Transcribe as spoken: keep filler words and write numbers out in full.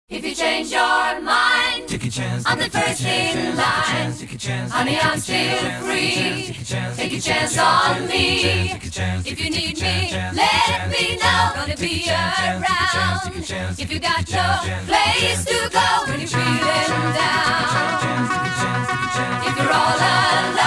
If you change your mind, take a chance. I'm the first in line. Honey, I'm still free. Take a chance on me. If you need me, let me know. Gonna be around. If you got no place to go when you're feeling down. If you're all alone.